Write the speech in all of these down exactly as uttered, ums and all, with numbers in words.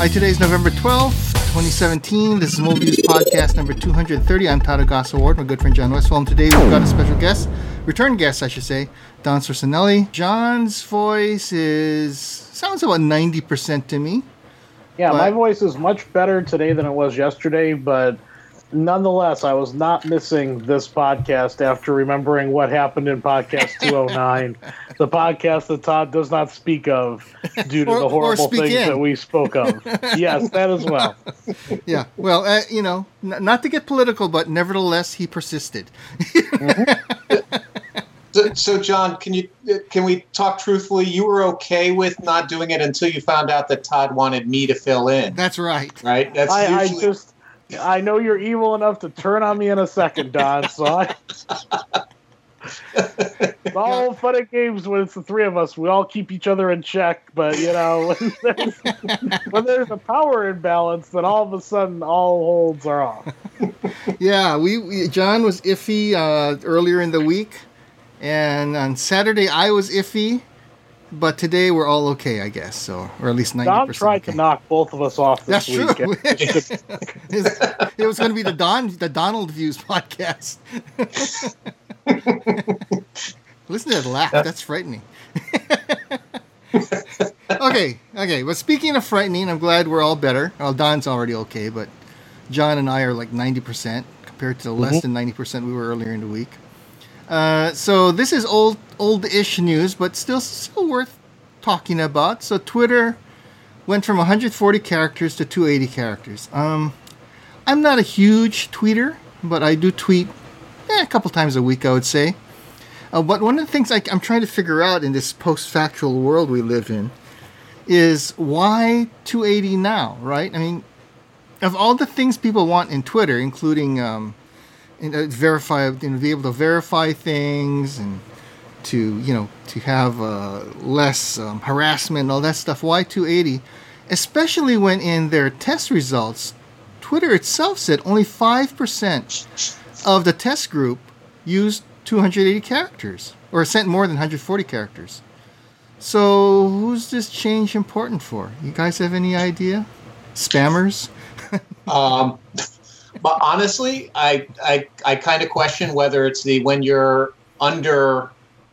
Hi, today's November twelfth, twenty seventeen. This is Movies Podcast number two hundred thirty. I'm Todd Agosta Ward, my good friend John Westfall. And today we've got a special guest, return guest, I should say, Don Sorcinelli. John's voice is sounds about ninety percent to me. Yeah, but my voice is much better today than it was yesterday, but nonetheless, I was not missing this podcast after remembering what happened in podcast two oh nine, the podcast that Todd does not speak of due to or, the horrible things in. that we spoke of. Yes, that as well. Yeah, well, uh, you know, n- not to get political, but nevertheless, he persisted. so, so, John, can you can we talk truthfully? You were okay with not doing it until you found out that Todd wanted me to fill in. That's right. Right? That's I, usually... I just... I know you're evil enough to turn on me in a second, Don, so I... It's all fun and games when it's the three of us. We all keep each other in check, but, you know, when there's, when there's a power imbalance, then all of a sudden all holds are off. Yeah, we, we John was iffy uh, earlier in the week, and on Saturday I was iffy, but today we're all okay, I guess, so, or at least ninety percent. Don tried okay. to knock both of us off this That's week. true. It was going to be the Don the Donald Views podcast. Listen to that laugh. That's frightening. okay, okay. But speaking of frightening, I'm glad we're all better. Well, Don's already okay, but John and I are like ninety percent compared to the less Mm-hmm. than ninety percent we were earlier in the week. Uh, so this is old, old-ish news, but still, still worth talking about. So Twitter went from one hundred forty characters to two hundred eighty characters. Um, I'm not a huge tweeter, but I do tweet eh, a couple times a week, I would say. Uh, but one of the things I, I'm trying to figure out in this post-factual world we live in is why two hundred eighty now, right? I mean, of all the things people want in Twitter, including um, in, uh, verify, you know, be able to verify things and to, you know, to have uh, less um, harassment and all that stuff, why two hundred eighty? Especially when in their test results, Twitter itself said only five percent of the test group used two hundred eighty characters, or sent more than one hundred forty characters. So who's this change important for? You guys have any idea? Spammers? um, but honestly, I I, I kind of question whether it's the when you're under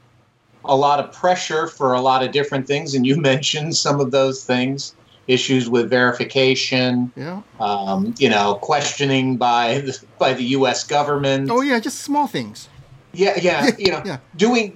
a lot of pressure for a lot of different things, and you mentioned some of those things. Issues with verification, yeah. um, you know, questioning by the, by the U S government. Oh yeah, just small things. Yeah, yeah, you know, yeah. doing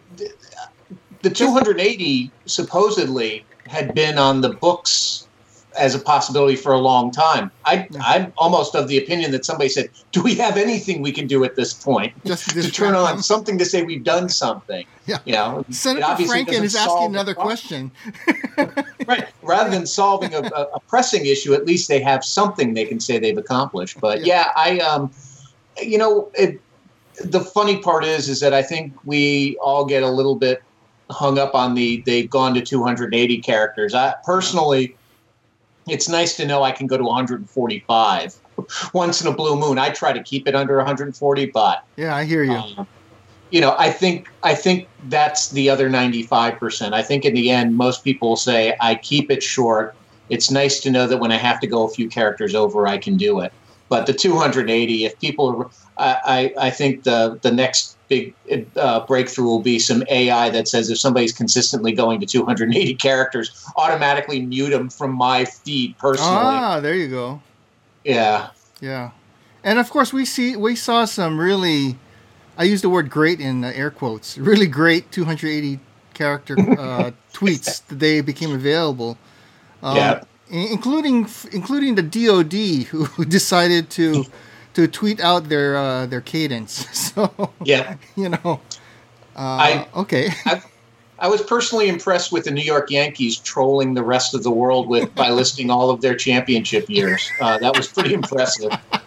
the two hundred eighty supposedly had been on the books as a possibility for a long time. I, yeah. I'm almost of the opinion that somebody said, "Do we have anything we can do at this point just to turn on them? something to say we've done something?" Yeah, you know, Senator Franken is asking another question. Right. Rather than solving a, a pressing issue, at least they have something they can say they've accomplished. But yeah, yeah I, um, you know, it, the funny part is, is that I think we all get a little bit hung up on the they've gone to two hundred eighty characters. I personally, it's nice to know I can go to one hundred forty-five once in a blue moon. I try to keep it under one hundred forty, but yeah, I hear you. Um, You know, I think I think that's the other ninety-five percent. I think in the end, most people will say, I keep it short. It's nice to know that when I have to go a few characters over, I can do it. But the two hundred eighty, if people, I, I, I think the, the next big uh, breakthrough will be some A I that says if somebody's consistently going to two hundred eighty characters, automatically mute them from my feed personally. Ah, there you go. Yeah. Yeah. And of course, we see we saw some really... I use the word great in uh, air quotes. Really great two hundred eighty character uh, tweets the day it became available. Um, yeah. Including including the D O D who decided to to tweet out their uh, their cadence. So yeah, you know. Uh, I okay. I, I was personally impressed with the New York Yankees trolling the rest of the world with by listing all of their championship years. Uh, that was pretty impressive.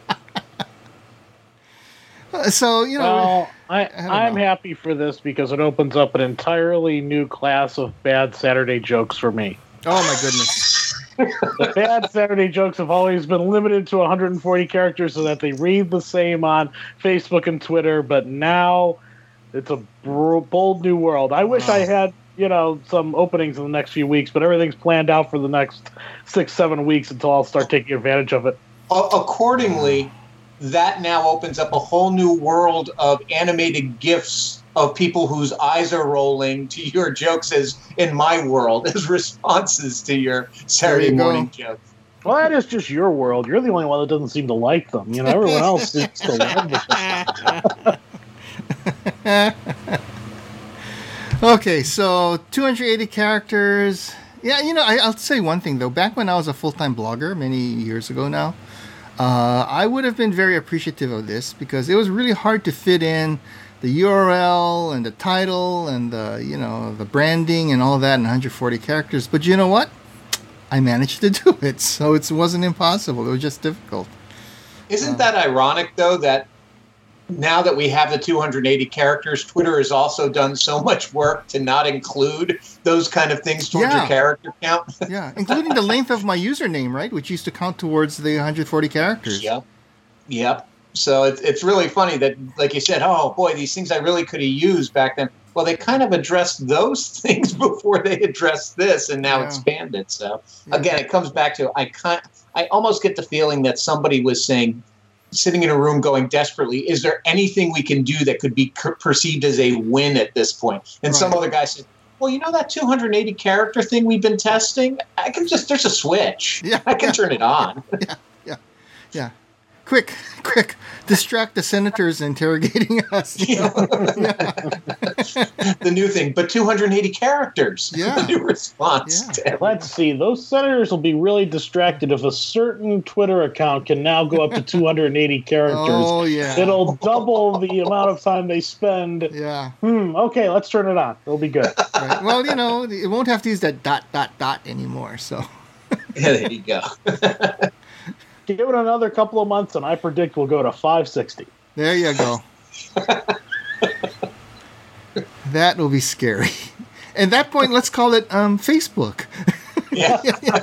So, you know, well, I, I I'm know. happy for this because it opens up an entirely new class of bad Saturday jokes for me. Oh my goodness. The bad Saturday jokes have always been limited to one hundred forty characters so that they read the same on Facebook and Twitter, but now it's a bold new world. I wish Oh. I had you know, some openings in the next few weeks, but everything's planned out for the next six, seven weeks until I'll start taking advantage of it. Accordingly, that now opens up a whole new world of animated GIFs of people whose eyes are rolling to your jokes as in my world as responses to your Saturday you morning jokes. Well, that is just your world. You're the only one that doesn't seem to like them. You know, everyone else seems to love them. Okay, so two hundred eighty characters. Yeah, you know, I, I'll say one thing, though. Back when I was a full-time blogger many years ago now, uh, I would have been very appreciative of this because it was really hard to fit in the U R L and the title and the, you know, the branding and all that in one hundred forty characters. But you know what? I managed to do it, so it wasn't impossible. It was just difficult. Isn't uh, that ironic, though, that now that we have the two hundred eighty characters, Twitter has also done so much work to not include those kind of things towards yeah. your character count? Yeah, including the length of my username, right, which used to count towards the one hundred forty characters. Yep. Yep. So it, it's really funny that, like you said, oh, boy, these things I really could have used back then. Well, they kind of addressed those things before they addressed this and now yeah. expanded. So, yeah. again, it comes back to I can't, I almost get the feeling that somebody was saying, sitting in a room going desperately, is there anything we can do that could be per- perceived as a win at this point? And right. some other guy said, well, you know that two hundred eighty character thing we've been testing? I can just, there's a switch. Yeah. I can yeah. turn it on. Yeah, yeah, yeah. Quick, quick, distract the senators interrogating us. You know? yeah. The new thing, but two hundred eighty characters. Yeah. The new response. Yeah. Let's see. Those senators will be really distracted if a certain Twitter account can now go up to two hundred eighty characters. Oh, yeah. It'll double the amount of time they spend. Yeah. Hmm, okay, let's turn it on. It'll be good. Right. Well, you know, it won't have to use that dot, dot, dot anymore, so. Yeah, there you go. Give it another couple of months, and I predict we'll go to five sixty. There you go. That will be scary. At that point, let's call it um, Facebook. Yeah.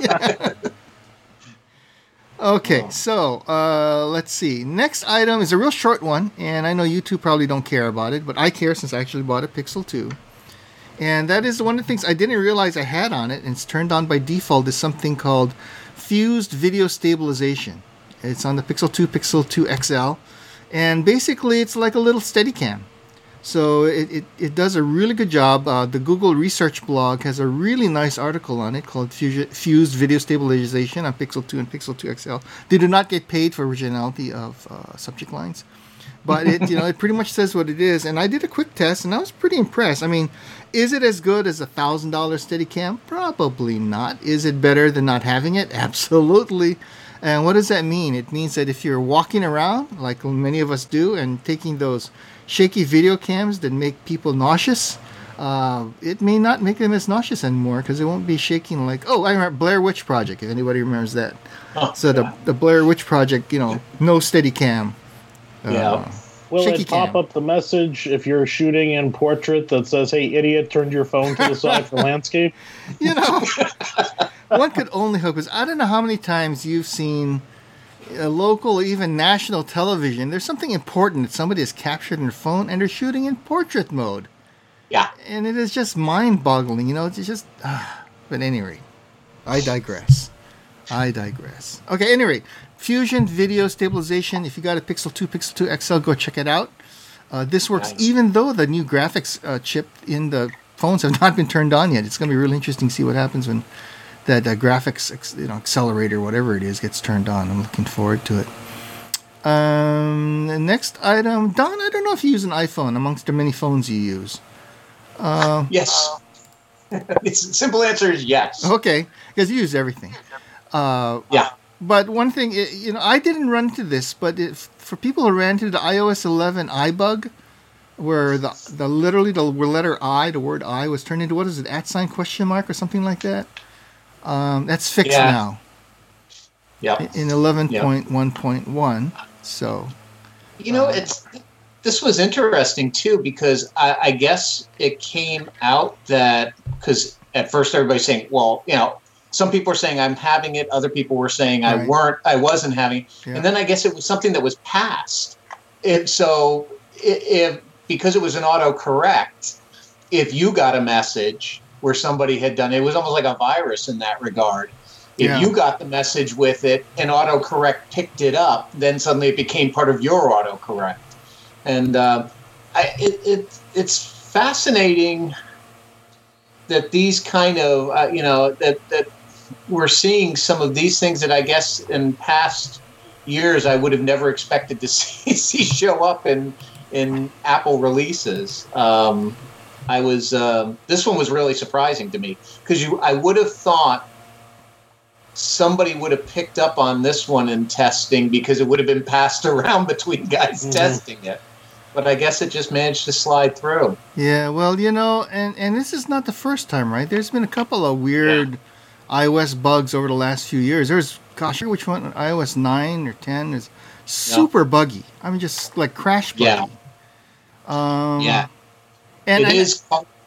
Okay, so uh, let's see. Next item is a real short one, and I know you two probably don't care about it, but I care since I actually bought a Pixel two. And that is one of the things I didn't realize I had on it, and it's turned on by default, is something called Fused Video Stabilization. It's on the Pixel two, Pixel two X L, and basically it's like a little Steadicam. So it, it, it does a really good job. Uh, the Google Research blog has a really nice article on it called Fused Video Stabilization on Pixel two and Pixel two X L. They do not get paid for originality of uh, subject lines, but it you know it pretty much says what it is. And I did a quick test, and I was pretty impressed. I mean, is it as good as a one thousand dollars Steadicam? Probably not. Is it better than not having it? Absolutely. And what does that mean? It means that if you're walking around, like many of us do, and taking those shaky video cams that make people nauseous, uh, it may not make them as nauseous anymore because it won't be shaking like, oh, I remember Blair Witch Project, if anybody remembers that. Oh, so the, the Blair Witch Project, you know, no Steadicam. Uh, yeah. Will Shaky it pop cam. up the message if you're shooting in portrait that says, hey, idiot, turn your phone to the side for landscape? You know, one could only hope, because I don't know how many times you've seen a local or even national television. There's something important that somebody has captured in their phone and they're shooting in portrait mode. Yeah. And it is just mind-boggling, you know, it's just, uh, but anyway, I digress. I digress. Okay, anyway, Fusion Video Stabilization. If you got a Pixel two, Pixel two X L, go check it out. Uh, this works Nice. even though the new graphics uh, chip in the phones have not been turned on yet. It's going to be really interesting to see what happens when that uh, graphics ex- you know, accelerator, whatever it is, gets turned on. I'm looking forward to it. Um, the next item, Don, I don't know if you use an iPhone amongst the many phones you use. Uh, Yes. It's simple answer is yes. okay, because you use everything. Uh, Yeah. But one thing, i- you know, I didn't run into this, but if, for people who ran into the i O S eleven iBug, where the the literally the letter I, the word I, was turned into, what is it, at sign question mark or something like that? Um, that's fixed Yeah. now Yeah. in eleven point one point one. So, You know, Uh, it's this was interesting too because I, I guess it came out that because at first everybody's saying, well, you know, some people were saying I'm having it, other people were saying I Right. weren't, I wasn't having it, Yeah. and then I guess it was something that was passed. It, so i- if because it was an autocorrect, if you got a message where somebody had done it. It was almost like a virus in that regard. If Yeah. you got the message with it and autocorrect picked it up, then suddenly it became part of your autocorrect. And uh, I, it, it it's fascinating that these kind of, uh, you know, that, that we're seeing some of these things that I guess in past years I would have never expected to see, see show up in in Apple releases. Um, I was um, this one was really surprising to me because you I would have thought somebody would have picked up on this one in testing because it would have been passed around between guys mm-hmm. testing it. But I guess it just managed to slide through. Yeah, well, you know, and, and this is not the first time, right? There's been a couple of weird yeah. iOS bugs over the last few years. There's, gosh, I which one, iOS nine or ten is super yep. buggy. I mean, just like crash buggy. Yeah. Um, yeah. And it I, is,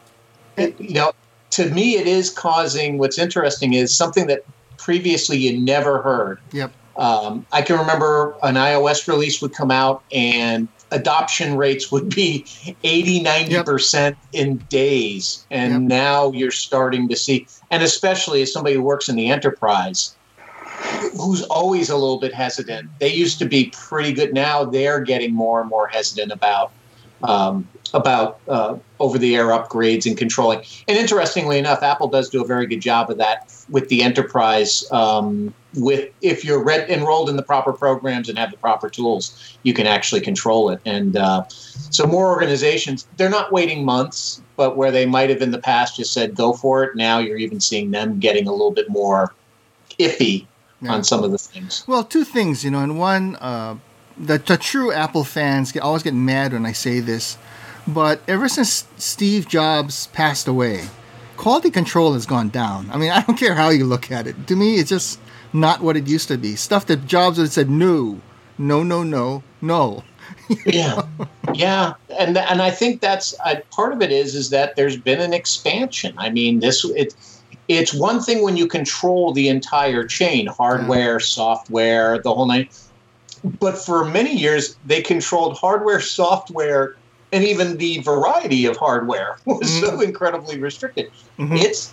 it, you know, to me, it is causing, what's interesting is something that previously you never heard. Yep. Um, I can remember an iOS release would come out and adoption rates would be eighty, ninety percent yep. in days. And yep. now you're starting to see, and especially as somebody who works in the enterprise, who's always a little bit hesitant. They used to be pretty good. Now they're getting more and more hesitant about um, about uh, over-the-air upgrades and controlling. And interestingly enough, Apple does do a very good job of that with the enterprise. Um, with if you're read, enrolled in the proper programs and have the proper tools, you can actually control it. And uh, so more organizations, they're not waiting months, but where they might have in the past just said, go for it, now you're even seeing them getting a little bit more iffy yeah. on some of the things. Well, two things, you know, and one, uh, the, the true Apple fans get, always get mad when I say this, but ever since Steve Jobs passed away, quality control has gone down. I mean, I don't care how you look at it. To me, it's just not what it used to be. Stuff that Jobs had said, no, no, no, no, no. yeah, yeah, and and I think that's uh, part of it is is that there's been an expansion. I mean, this it it's one thing when you control the entire chain, hardware, yeah. software, the whole nine. But for many years, they controlled hardware, software, and even the variety of hardware was mm-hmm. so incredibly restricted. Mm-hmm. It's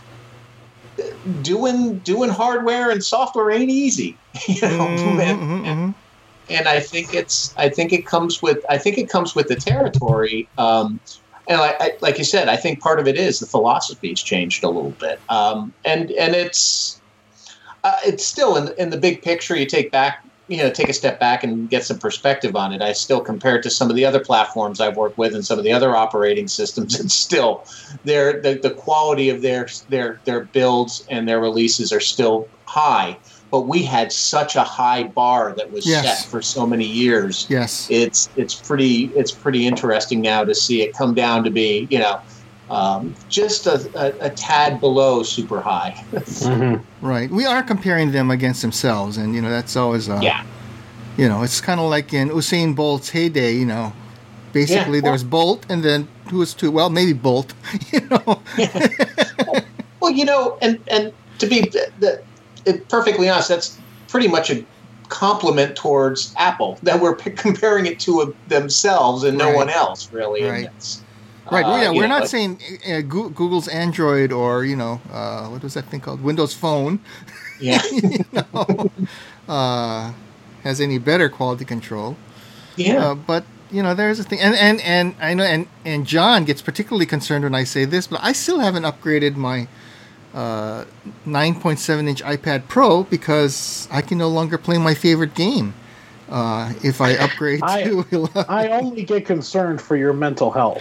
doing doing hardware and software ain't easy, you know. Mm-hmm. and, mm-hmm. and, and I think it's I think it comes with I think it comes with the territory. Um, and I, I, like you said, I think part of it is the philosophy's changed a little bit, um, and and it's uh, it's still in in the big picture. You take back. You know, take a step back and get some perspective on it. I still compare it to some of the other platforms I've worked with and some of the other operating systems. It's still their the, the quality of their their their builds and their releases are still high. But we had such a high bar that was yes. set for so many years. Yes, it's it's pretty it's pretty interesting now to see it come down to be you know. Um, just a, a, a tad below super high. mm-hmm. Right. We are comparing them against themselves, and you know that's always uh, yeah. You know, it's kind of like in Usain Bolt's heyday. You know, basically yeah. there was Bolt, and then who was two? Well, maybe Bolt. You know. yeah. Well, you know, and and to be the, the, perfectly honest, that's pretty much a compliment towards Apple that we're p- comparing it to a, themselves and no right. one else, really. Right. And it's, Right, well, yeah, uh, we're know, not but, saying uh, Google's Android or, you know, uh, what was that thing called? Windows Phone. Yeah. you know, uh, has any better quality control. Yeah. Uh, but, you know, there's a thing. And, and, and I know, and, and John gets particularly concerned when I say this, but I still haven't upgraded my uh, nine point seven inch iPad Pro because I can no longer play my favorite game. Uh, if I upgrade I, to I only get concerned for your mental health.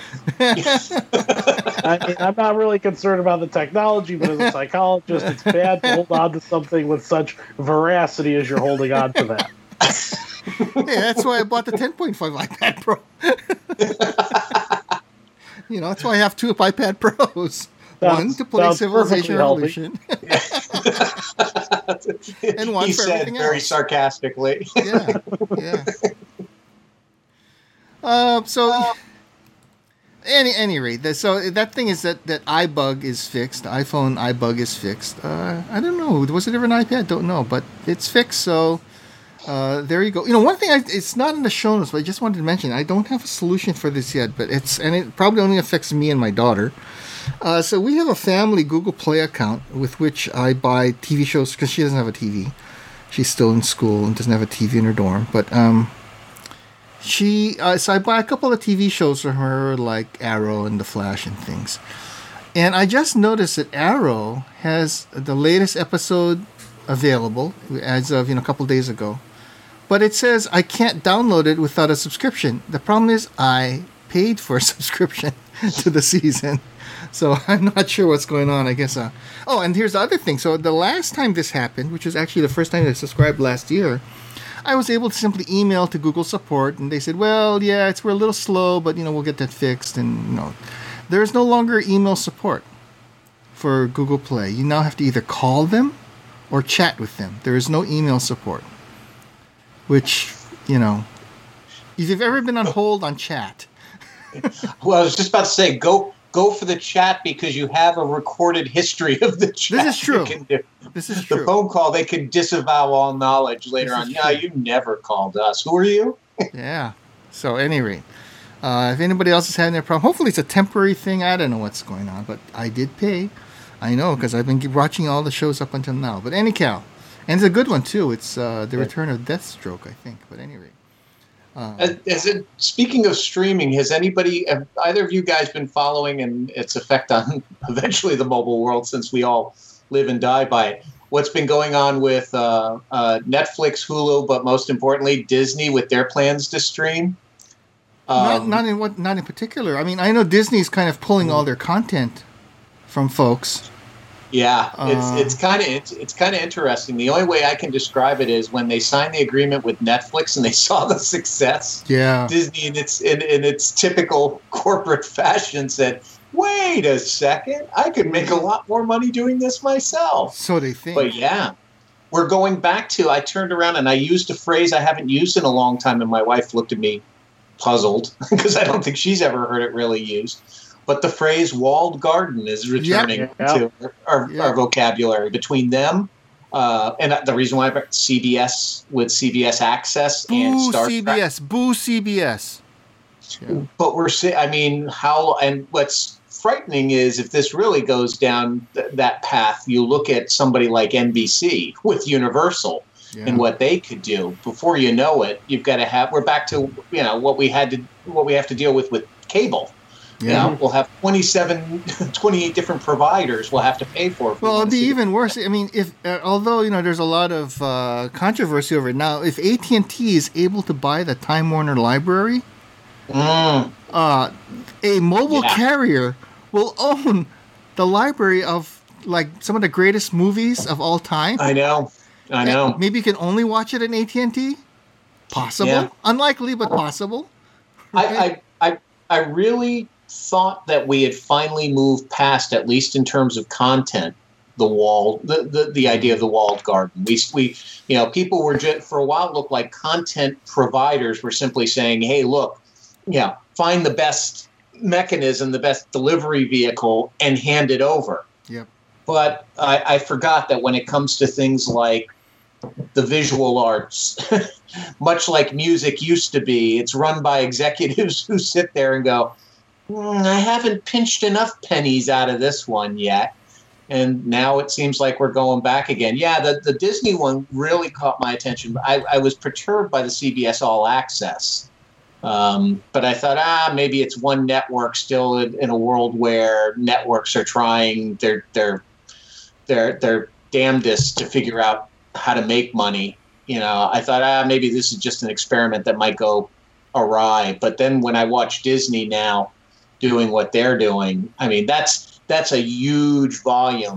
I mean, I'm not really concerned about the technology, but as a psychologist, it's bad to hold on to something with such veracity as you're holding on to that. Yeah, that's why I bought the ten point five iPad Pro. You know, that's why I have two iPad Pros. Sounds, one to play Civilization Revolution. And one he for said everything very else. sarcastically. Yeah, yeah. Uh, so, any any rate, the, so that thing is that that iBug is fixed. The iPhone iBug is fixed. Uh, I don't know. Was it ever an iPad? Don't know, but it's fixed. So. Uh, there you go. You know, one thing, I, it's not in the show notes, but I just wanted to mention, I don't have a solution for this yet, but it's, and it probably only affects me and my daughter. Uh, so we have a family Google Play account with which I buy T V shows because she doesn't have a T V. She's still in school and doesn't have a T V in her dorm. But um, she uh, so I buy a couple of T V shows for her, like Arrow and The Flash and things. And I just noticed that Arrow has the latest episode available as of you know a couple days ago. But it says I can't download it without a subscription. The problem is I paid for a subscription to the season. So I'm not sure what's going on. I guess. Uh, oh, and here's the other thing. So the last time this happened, which was actually the first time I subscribed last year, I was able to simply email to Google support, and they said, "Well, yeah, it's we're a little slow, but you know we'll get that fixed." And you know, there's no longer email support for Google Play. You now have to either call them or chat with them. There is no email support. Which you know, if you've ever been on hold on chat. Well, I was just about to say, go. Go for the chat because you have a recorded history of the chat. This is true. This is true. The phone call, they can disavow all knowledge later on. Yeah, you never called us. Who are you? Yeah. So, at any rate, uh, if anybody else is having that problem, hopefully it's a temporary thing. I don't know what's going on, but I did pay. I know because I've been watching all the shows up until now. But anyhow, and it's a good one too. It's uh, The Return of Deathstroke, I think. But at any rate. Um, as, as it, speaking of streaming, has anybody, have either of you guys been following and its effect on eventually the mobile world since we all live and die by it? What's been going on with uh, uh, Netflix, Hulu, but most importantly, Disney with their plans to stream? Um, not, not in what, not in particular. I mean, I know Disney's kind of pulling all their content from folks. Yeah, Uh, it's it's kind of it's, it's kind of interesting. The only way I can describe it is when they signed the agreement with Netflix and they saw the success. Yeah, Disney in its in, in its typical corporate fashion said, "Wait a second, I could make a lot more money doing this myself." So they think. But yeah, we're going back to. I turned around and I used a phrase I haven't used in a long time, and my wife looked at me puzzled because I don't think she's ever heard it really used. But the phrase "walled garden" is returning Yep. to our, Yep. our vocabulary. Between them, uh, and the reason why I brought C B S with C B S Access and Boo Star C B S. Trek. Boo C B S. Yeah. But we're saying, I mean, how, and what's frightening is if this really goes down th- that path, you look at somebody like N B C with Universal Yeah. and what they could do. Before you know it, you've got to have, we're back to, you know, what we had to, what we have to deal with with cable. Yeah. You know, we'll have twenty-seven, twenty-eight different providers we'll have to pay for. if we Well, wanna it'd be see even worse. I mean, if uh, although you know there's a lot of uh, controversy over it now, if A T and T is able to buy the Time Warner library, Mm, uh, a mobile Yeah. carrier will own the library of like some of the greatest movies of all time. I know. I know. And maybe you can only watch it in A T and T. Possible, Yeah. unlikely, but possible. I, I, I, I really thought that we had finally moved past, at least in terms of content, the wall, the, the, the idea of the walled garden. We, we, you know, people were just, for a while, it looked like content providers were simply saying, hey, look, you know, find the best mechanism, the best delivery vehicle, and hand it over. Yep. But I, I forgot that when it comes to things like the visual arts, much like music used to be, it's run by executives who sit there and go, mm, I haven't pinched enough pennies out of this one yet. And now it seems like we're going back again. Yeah, the, the Disney one really caught my attention. I, I was perturbed by the C B S All Access. Um, but I thought, ah, maybe it's one network still in, in a world where networks are trying their their their their damnedest to figure out how to make money. You know, I thought, ah, maybe this is just an experiment that might go awry. But then when I watch Disney now doing what they're doing, I mean, that's that's a huge volume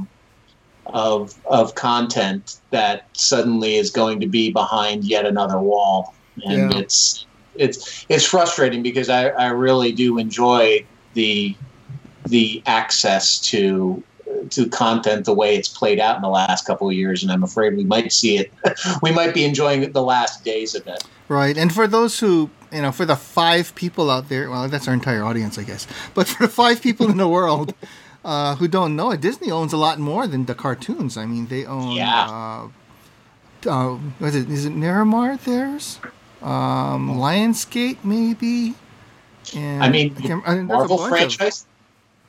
of of content that suddenly is going to be behind yet another wall, and Yeah. it's it's it's frustrating because I, I really do enjoy the the access to to content the way it's played out in the last couple of years, and I'm afraid we might see it. We might be enjoying the last days of it. Right, and for those who, you know, for the five people out there, well, that's our entire audience, I guess. But for the five people in the world uh, who don't know it, Disney owns a lot more than the cartoons. I mean, they own, Yeah. uh, uh, what is it, is it Miramar theirs? Um, Lionsgate, maybe? And I mean, can't- I mean, there's a Marvel bunch of- franchise.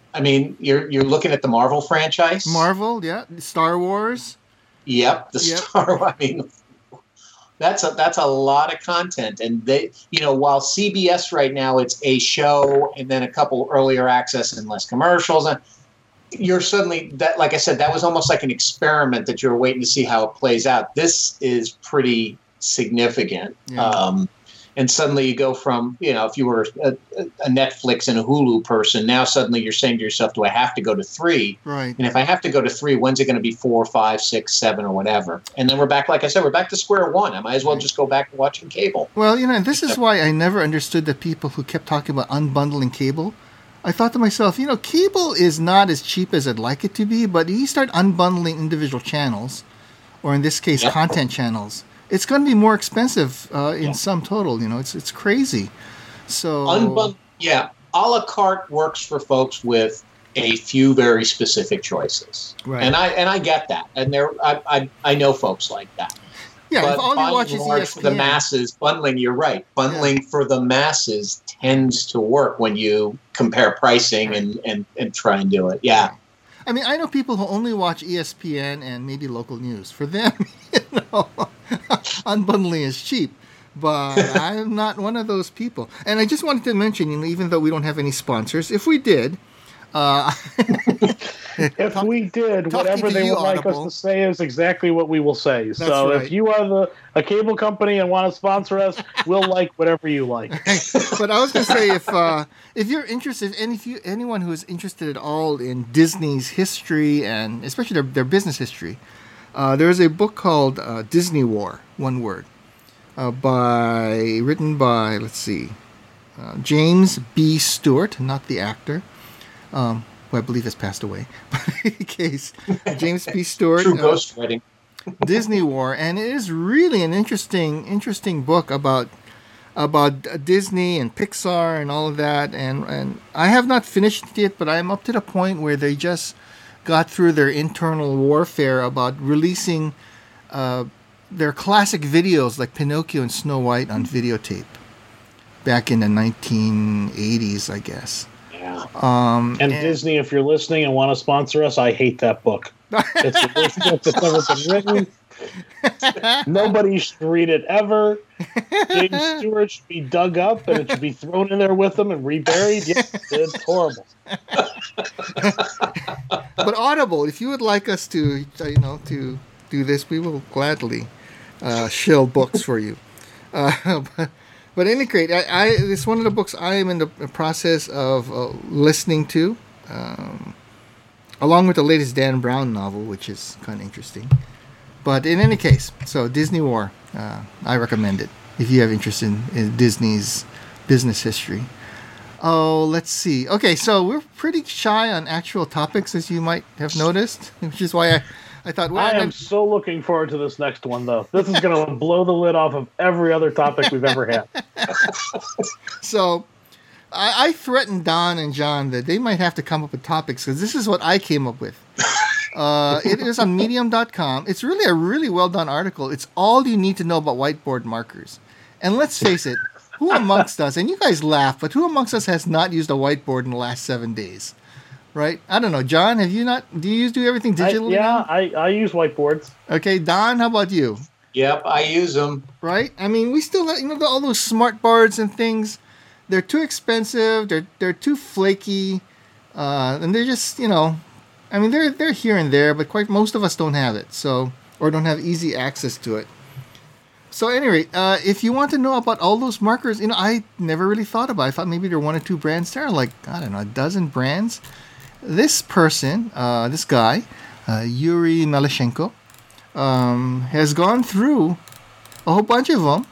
I mean, you're you're looking at the Marvel franchise. Marvel, yeah. Star Wars. Yep, the Yep. Star. I mean, that's a that's a lot of content, and they, you know, while C B S right now it's a show and then a couple earlier access and less commercials, and you're suddenly that, like I said, that was almost like an experiment that you're waiting to see how it plays out. This is pretty significant. Yeah. Um, And suddenly you go from, you know, if you were a, a Netflix and a Hulu person, now suddenly you're saying to yourself, do I have to go to three? Right. And if I have to go to three, when's it going to be four, five, six, seven, or whatever? And then we're back, like I said, we're back to square one. I might as well just go back to watching cable. Well, you know, this is why I never understood the people who kept talking about unbundling cable. I thought to myself, you know, cable is not as cheap as I'd like it to be, but you start unbundling individual channels, or in this case, Yep. content channels, it's going to be more expensive uh, in Yeah. sum total. You know, it's it's crazy. So Unbund- yeah, a la carte works for folks with a few very specific choices, Right. and I and I get that, and there I I, I know folks like that. yeah, But if all by you watch and is large, E S P N, for the masses, bundling. You're right. Bundling for the masses tends to work when you compare pricing and, and, and try and do it. Yeah. I mean, I know people who only watch E S P N and maybe local news. For them, you know, unbundling is cheap. But I'm not one of those people. And I just wanted to mention, you know, even though we don't have any sponsors, if we did, uh, If Talk- we did, talking whatever to they you, would like Audible. us to say is exactly what we will say. so right. if you are the a cable company and want to sponsor us, we'll like whatever you like. but I was going to say, if uh, if you're interested, and if you anyone who is interested at all in Disney's history and especially their, their business history, uh, there is a book called uh, Disney War, one word, uh, by written by let's see, uh, James B. Stewart, not the actor, um, who I believe has passed away. But in any case, James B. Stewart. True uh, ghostwriting. Disney War, and it is really an interesting, interesting book about about Disney and Pixar and all of that. And and I have not finished it, but I'm up to the point where they just got through their internal warfare about releasing uh, their classic videos like Pinocchio and Snow White on videotape back in the nineteen eighties, I guess. Yeah. Um, And Disney, if you're listening and want to sponsor us, I hate that book. It's the worst book that's ever been written. Nobody should read it ever. James Stewart should be dug up and it should be thrown in there with them and reburied. Yeah, it's horrible. But Audible, if you would like us to, uh, you know, to do this, we will gladly uh, shill books for you. Uh, but, but at any rate, I, I, it's one of the books I am in the process of uh, listening to, um, along with the latest Dan Brown novel, which is kind of interesting. But in any case, so Disney War, uh, I recommend it if you have interest in, in Disney's business history. Oh, let's see. Okay, so we're pretty shy on actual topics, as you might have noticed, which is why I, I thought, well, I am I'm- so looking forward to this next one, though. This is going to blow the lid off of every other topic we've ever had. so I, I threatened Don and John that they might have to come up with topics because this is what I came up with. Uh, it is on medium dot com. It's really a really well done article. It's all you need to know about whiteboard markers. And let's face it, who amongst us, and you guys laugh, but who amongst us has not used a whiteboard in the last seven days? Right? I don't know. John, have you not? Do you do everything I, digitally? yeah, now? I, I use whiteboards. Okay, Don, how about you? Yep, I use them. Right? I mean, we still, you know, all those smart boards and things. They're too expensive. They're they're too flaky, uh, and they're just, you know, I mean, they're they're here and there, but quite most of us don't have it, so or don't have easy access to it. So, anyway, uh, if you want to know about all those markers, you know, I never really thought about it. I thought maybe there were one or two brands. There are like, I don't know, a dozen brands. This person, uh, this guy, uh, Yuri Melashenko, um, has gone through a whole bunch of them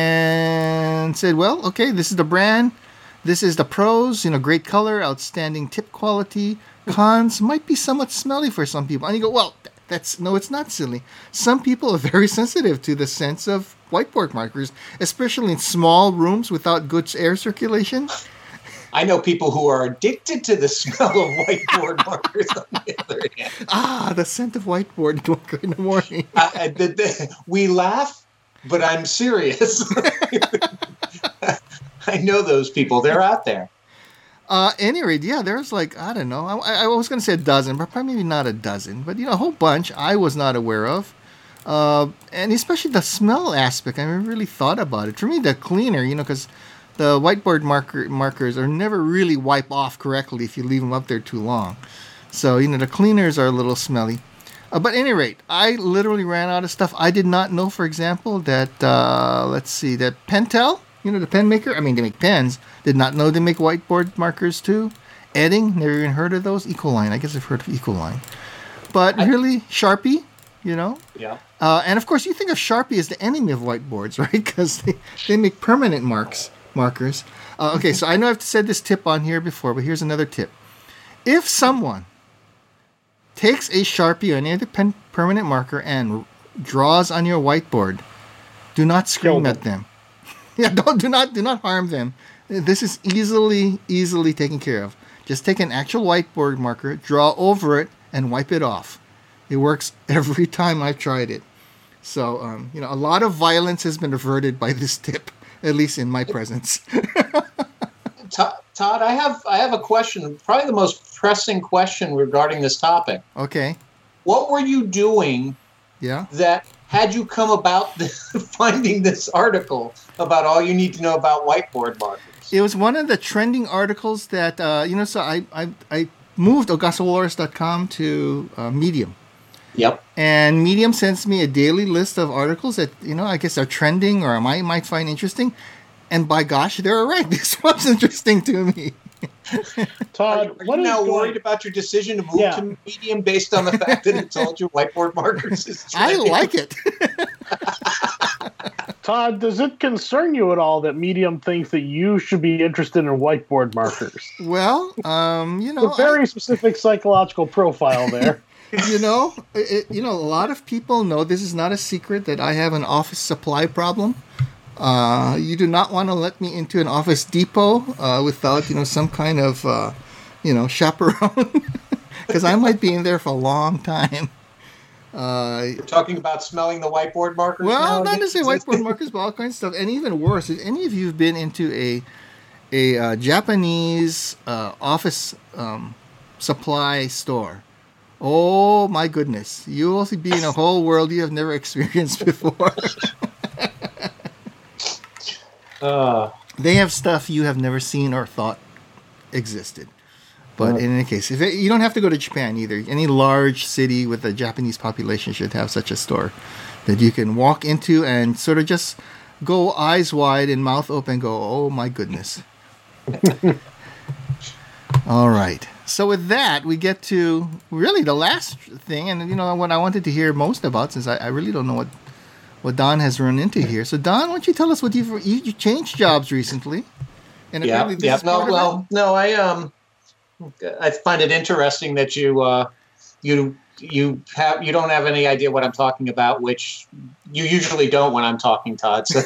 and said, well, okay, this is the brand. This is the pros, you know, great color, outstanding tip quality. Cons might be somewhat smelly for some people. And you go, well, that's no, it's not silly. Some people are very sensitive to the sense of whiteboard markers, especially in small rooms without good air circulation. I know people who are addicted to the smell of whiteboard markers on the other hand. Ah, the scent of whiteboard marker in the morning. I, I, the, the, we laugh, but I'm serious. I know those people. They're out there. Uh, any rate, yeah, there's like, I don't know. I, I was going to say a dozen, but probably maybe not a dozen. But, you know, a whole bunch I was not aware of. Uh, and especially the smell aspect. I never really thought about it. For me, the cleaner, you know, because the whiteboard marker markers are never really wipe off correctly if you leave them up there too long. So, you know, the cleaners are a little smelly. Uh, but at any rate, I literally ran out of stuff. I did not know, for example, that, uh, let's see, that Pentel, you know, the pen maker, I mean, they make pens, did not know they make whiteboard markers too. Edding, never even heard of those. Ecoline, I guess I've heard of Ecoline. But I, really, Sharpie, you know? Yeah. Uh, and of course, you think of Sharpie as the enemy of whiteboards, right? Because they, they make permanent marks, markers. Uh, okay, so I know I've said this tip on here before, but here's another tip. If someone takes a Sharpie or any other pen permanent marker and draws on your whiteboard, do not scream at them. Yeah, don't do not do not harm them. This is easily easily taken care of. Just take an actual whiteboard marker, draw over it, and wipe it off. It works every time I've tried it. So, um, you know, a lot of violence has been averted by this tip, at least in my presence. Todd, I have I have a question, probably the most pressing question regarding this topic. Okay. What were you doing yeah. that had you come about the, finding this article about all you need to know about whiteboard markers? It was one of the trending articles that, uh, you know, so I, I, I moved Augusta Walrus dot com to uh, Medium. Yep. And Medium sends me a daily list of articles that, you know, I guess are trending or I might, might find interesting. And by gosh, they're right. This was interesting to me. Todd, are you, are what you now going... worried about your decision to move yeah. to Medium based on the fact that it told you whiteboard markers is trending? I like it. Todd, does it concern you at all that Medium thinks that you should be interested in whiteboard markers? Well, um, you know, a very I... specific psychological profile there. You know, it, you know, a lot of people know this is not a secret that I have an office supply problem. Uh, you do not want to let me into an Office Depot uh, without, you know, some kind of, uh, you know, chaperone, because I might be in there for a long time. Uh, You're talking about smelling the whiteboard markers? Well, not necessarily whiteboard markers, but all kinds of stuff. And even worse, if any of you have been into a a uh, Japanese uh, office um, supply store, oh my goodness, you will be in a whole world you have never experienced before. Uh, they have stuff you have never seen or thought existed. But uh, in any case, if it, you don't have to go to Japan either. Any large city with a Japanese population should have such a store that you can walk into and sort of just go eyes wide and mouth open and go, oh my goodness. All right. So with that, we get to really the last thing, and you know what I wanted to hear most about, since I, I really don't know what what Don has run into here. So, Don, why don't you tell us what you've you, you changed jobs recently? And yeah, yeah. No, well, no, I um, I find it interesting that you uh, you you have you don't have any idea what I'm talking about, which you usually don't when I'm talking, Todd. So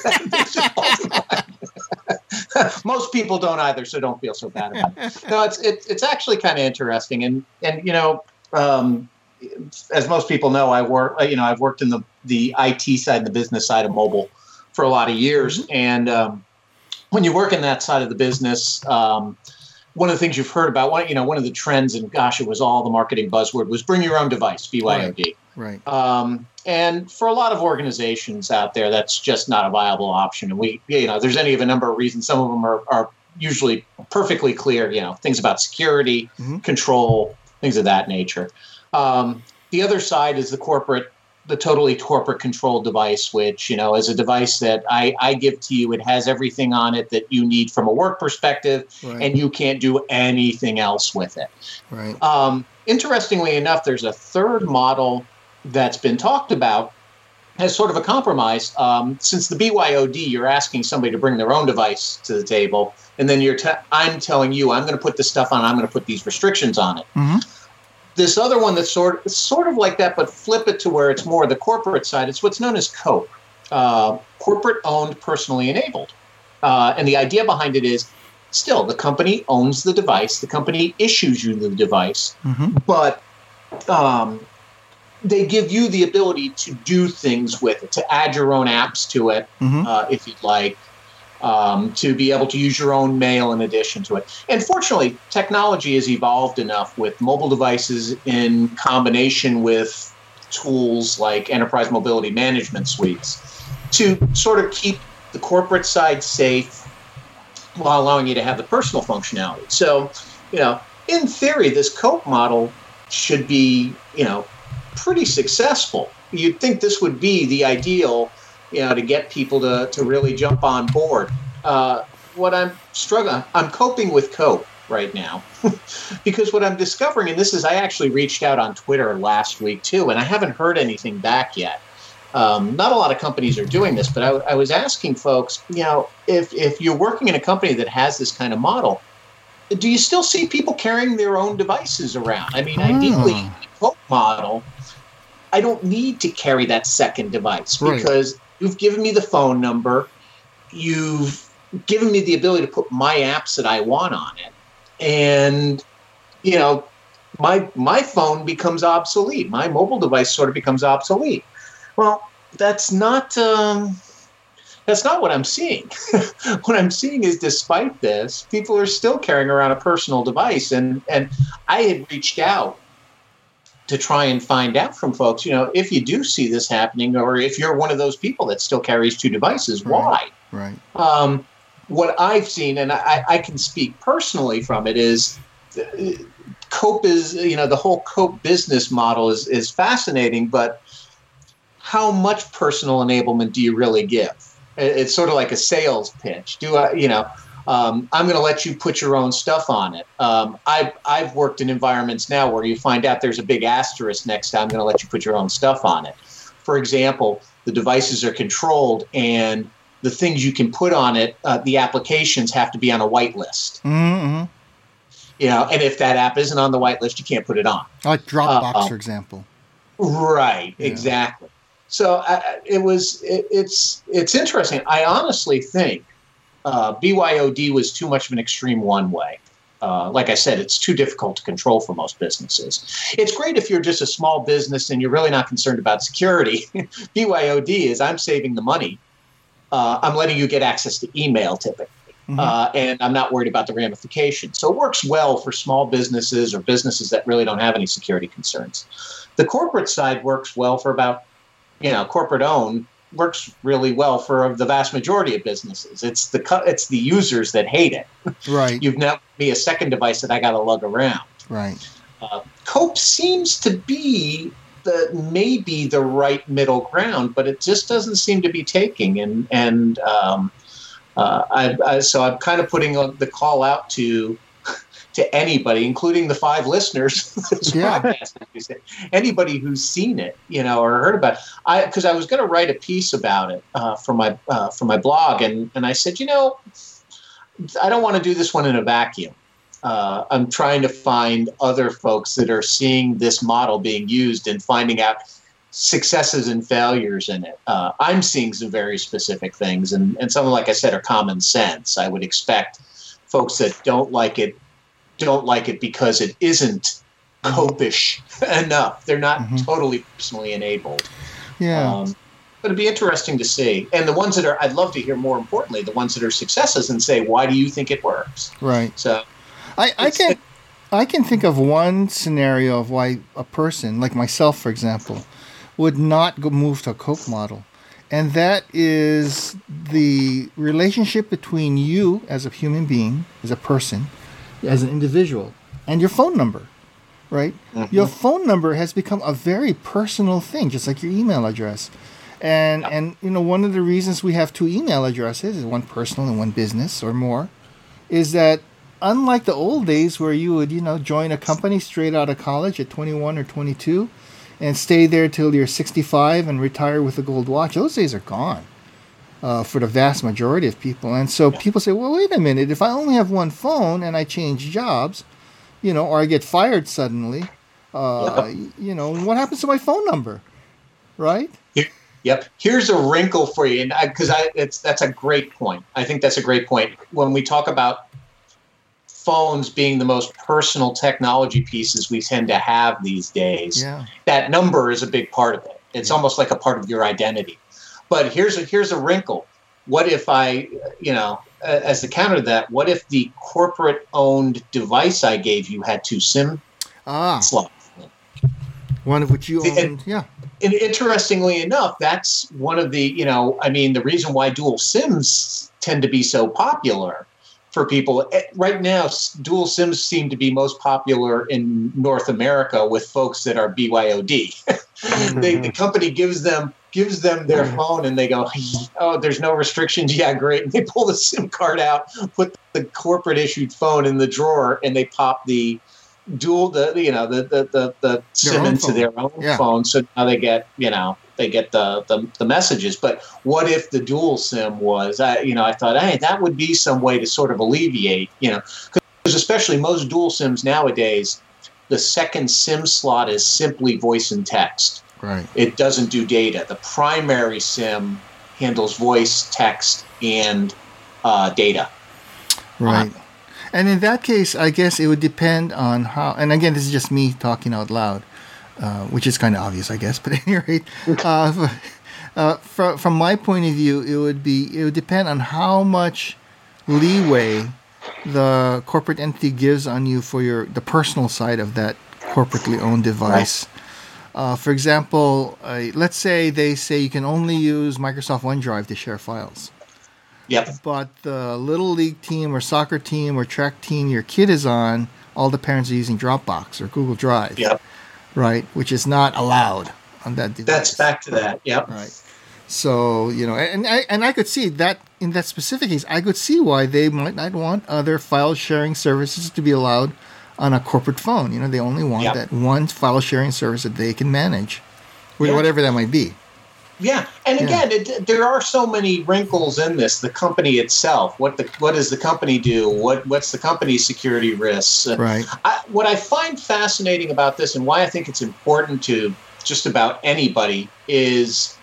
most people don't either, so don't feel so bad about it. No, it's it, it's actually kind of interesting, and and you know. Um, As most people know, I work. You know, I've worked in the, the I T side and the business side of mobile for a lot of years. Mm-hmm. And um, when you work in that side of the business, um, one of the things you've heard about, one you know, one of the trends, and gosh, it was all the marketing buzzword, was bring your own device, B Y O D. Right. right. Um, and for a lot of organizations out there, that's just not a viable option. And we, you know, there's any of a number of reasons. Some of them are, are usually perfectly clear. You know, things about security, mm-hmm. control, things of that nature. Um, the other side is the corporate, the totally corporate controlled device, which, you know, is a device that I, I give to you. It has everything on it that you need from a work perspective, right. and you can't do anything else with it. Right. Um, interestingly enough, there's a third model that's been talked about as sort of a compromise. Um, since the B Y O D, you're asking somebody to bring their own device to the table, and then you're te- I'm telling you, I'm going to put this stuff on, I'm going to put these restrictions on it. Mm-hmm. This other one that's sort of, sort of like that, but flip it to where it's more the corporate side. It's what's known as COPE, uh, corporate-owned, personally enabled. Uh, and the idea behind it is, still, the company owns the device. The company issues you the device. Mm-hmm. But um, they give you the ability to do things with it, to add your own apps to it, mm-hmm. uh, if you'd like. um, to be able to use your own mail in addition to it. And fortunately, technology has evolved enough with mobile devices in combination with tools like enterprise mobility management suites to sort of keep the corporate side safe while allowing you to have the personal functionality. So, you know, in theory, this Cope model should be, you know, pretty successful. You'd think this would be the ideal, you know, to get people to, to really jump on board. Uh, what I'm struggling, I'm coping with Cope right now because what I'm discovering, and this is, I actually reached out on Twitter last week too, and I haven't heard anything back yet. Um, not a lot of companies are doing this, but I, I was asking folks, you know, if, if you're working in a company that has this kind of model, do you still see people carrying their own devices around? I mean, oh. ideally, in the Cope model, I don't need to carry that second device because right. you've given me the phone number, you've given me the ability to put my apps that I want on it, and, you know, my my phone becomes obsolete. My mobile device sort of becomes obsolete. Well, that's not um, that's not what I'm seeing. What I'm seeing is, despite this, people are still carrying around a personal device, and and I had reached out to try and find out from folks, you know, if you do see this happening, or if you're one of those people that still carries two devices, right. why? Right. Um, what I've seen, and I, I can speak personally from it, is Cope is, you know, the whole Cope business model is is fascinating, but how much personal enablement do you really give? It's sort of like a sales pitch. Do I, you know, um, I'm going to let you put your own stuff on it. Um, I've, I've worked in environments now where you find out there's a big asterisk next to I'm going to let you put your own stuff on it. For example, the devices are controlled and the things you can put on it, uh, the applications have to be on a whitelist. Mm-hmm. You know, and if that app isn't on the whitelist, you can't put it on. Like Dropbox, uh, for example. Right, yeah. Exactly. So uh, it was. It, it's it's interesting. I honestly think uh, B Y O D was too much of an extreme one way. Uh, like I said, it's too difficult to control for most businesses. It's great if you're just a small business and you're really not concerned about security. B Y O D is I'm saving the money. Uh, I'm letting you get access to email typically, mm-hmm. uh, and I'm not worried about the ramifications. So it works well for small businesses or businesses that really don't have any security concerns. The corporate side works well for about, you know, corporate owned works really well for the vast majority of businesses. It's the it's the users that hate it. Right. You've now me a second device that I got to lug around. Right. Uh, Cope seems to be the maybe the right middle ground, but it just doesn't seem to be taking. And and um, uh, I, I, so I'm kind of putting the call out to to anybody, including the five listeners of this yeah. podcast. Anybody who's seen it, you know, or heard about it. I because I was going to write a piece about it uh, for my uh, for my blog, and and I said, you know, I don't want to do this one in a vacuum. Uh, I'm trying to find other folks that are seeing this model being used and finding out successes and failures in it. Uh, I'm seeing some very specific things, and, and some, like I said, are common sense. I would expect folks that don't like it don't like it because it isn't Cope-ish enough. They're not mm-hmm. totally personally enabled. Yeah. Um, but it'd be interesting to see. And the ones that are, I'd love to hear more importantly, the ones that are successes and say, why do you think it works? Right. So I, I can it, I can think of one scenario of why a person, like myself, for example, would not go move to a Cope model. And that is the relationship between you as a human being, as a person, as an individual, and your phone number, right? Mm-hmm. Your phone number has become a very personal thing, just like your email address. And, yeah. and you know, one of the reasons we have two email addresses, one personal and one business or more, is that unlike the old days where you would, you know, join a company straight out of college at twenty-one or twenty-two and stay there till you're sixty-five and retire with a gold watch, those days are gone uh, for the vast majority of people. And so yeah. people say, well, wait a minute, if I only have one phone and I change jobs, you know, or I get fired suddenly, uh, yeah. you know, what happens to my phone number, right? Yep. Here's a wrinkle for you, and because I, I, it's that's a great point. I think that's a great point. When we talk about phones being the most personal technology pieces we tend to have these days, yeah. that number is a big part of it. It's yeah. almost like a part of your identity. But here's a here's a wrinkle. what if I, you know, as the counter to that, what if the corporate-owned device I gave you had two SIM ah. slots? One of which you owned, and, yeah. And interestingly enough, that's one of the, you know, I mean, the reason why dual SIMs tend to be so popular for people. Right now, dual SIMs seem to be most popular in North America with folks that are B Y O D. Mm-hmm. they, the company gives them gives them their mm-hmm. phone and they go, oh, there's no restrictions. Yeah, great. And they pull the SIM card out, put the corporate issued phone in the drawer, and they pop the dual the you know the the the, the SIM into phone. their own yeah. phone, so now they get you know they get the, the the messages. But what if the dual SIM was I you know I thought, hey, that would be some way to sort of alleviate, you know because especially most dual SIMs nowadays, the second SIM slot is simply voice and text. Right. It doesn't do data. The primary SIM handles voice, text, and uh, data. Right. Uh, And in that case, I guess it would depend on how. And again, this is just me talking out loud, uh, which is kind of obvious, I guess. But at any rate, uh, uh, from from my point of view, it would be it would depend on how much leeway the corporate entity gives on you for your the personal side of that corporately owned device. Uh, for example, uh, let's say they say you can only use Microsoft OneDrive to share files. Yep. But the little league team or soccer team or track team your kid is on, all the parents are using Dropbox or Google Drive. Yep. Right, which is not allowed on that device. That's back to that. Yep. Right. So, you know, and I and I could see that in that specific case, I could see why they might not want other file sharing services to be allowed on a corporate phone. You know, they only want yep. that one file sharing service that they can manage, yep. whatever that might be. Yeah, and again, yeah. It, there are so many wrinkles in this. The company itself, what the what does the company do? What what's the company's security risks? Right. I, what I find fascinating about this, and why I think it's important to just about anybody, is